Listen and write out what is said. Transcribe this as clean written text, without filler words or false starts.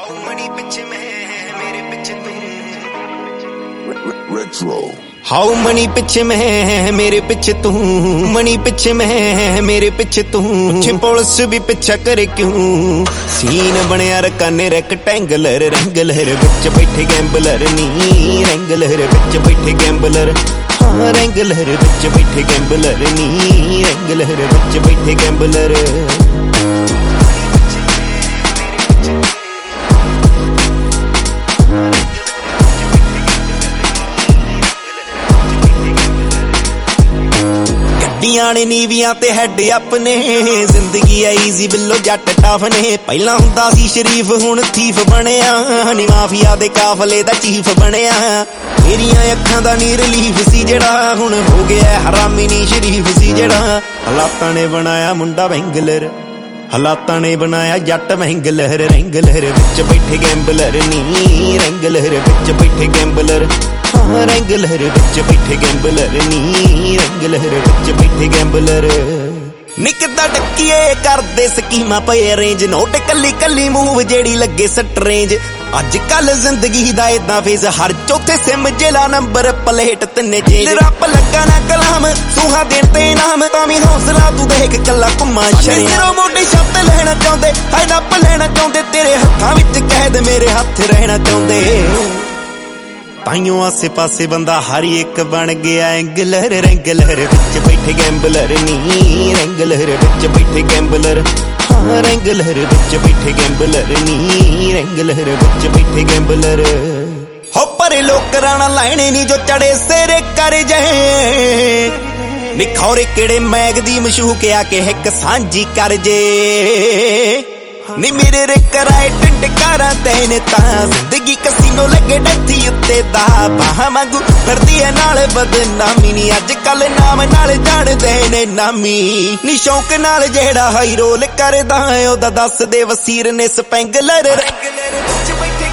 Money पिछे मैं मेरे पिछे Retro. हाउ मनी पिछे मैं मेरे पिछे तू मनी पिछे मैं मेरे पिछे तू पुलिस भी पिछा करे क्यों सीन बनया रकाने रेक्टेंगलर रेंगलर बिच बैठे गैंबलर नी रेंगलर बिच बैठे गैंबलर हाँ रेंगलर बिच बैठे गैंबलर नी रेंगलर बिच बैठे गैंबलर ने नीवियां ते हैड अपने जिंदगी है ईजी बिलो जट टफ ने पहला हुंदा सी शरीफ हुण थीफ बनया नी माफिया दे काफले दा चीफ बनया मेरियां अखां दा नी रिलीफ सी जेड़ा हुण हो गया हरामी नी शरीफ सी जेड़ा हालातां ने बनाया मुंडा बैंगलर हालातां ने बनाया जट महंगलर रेंगलर विच बैठे गैंबलर नी रेंगलर विच बैठे गैंबलर हाँ रेंगलर विच बैठे गैंबलर नी रेंगलर विच बैठे गैंबलर निकदा डकीए करदे स्कीमां पए रेंज नोट कली कली मूव जेड़ी लगे सट रेंज अज कल जिंदगी दा इदां फेज हर चौथे सिम जिला नंबर प्लेट तिन्ने चेंज रप लगा ना कलाम सूहा देते नाम तामी हौसला तू देख कला घुमा शरीरों मोटे शब्द लेना चाहुंदे हाय नप लेना चाहुंदे तेरे हत्थां विच कैद मेरे हत्थ रहना चाहुंदे ताइयों आसे पासे बंदा हर एक बन गया एंगलर रेंगलर विच बैठे गैंबलर नी रेंगलर विच बैठे गैंबलर हाँ रेंगलर विच बैठे गैंबलर नी रेंगलर विच बैठे गैंबलर हो पर लोक राणा लाइने नी जो चढ़े सेरे कर जाए निखौरे केड़े मैग दी मशूक आके हिक सांझी कर जे नी मेरे रे कराए टिंडकारा तेने ता जिंदगी कसीनो लगे डथी उत्ते दा बाहां वांगू करदी है नाल बदनामी नी अज कल नाम नाल जाणदे ने नामी नी शौक नाल जेड़ा हाई रोल करदा ओदा दस दे वसीर ने स्पैंगलर रेंगलर विच बैठे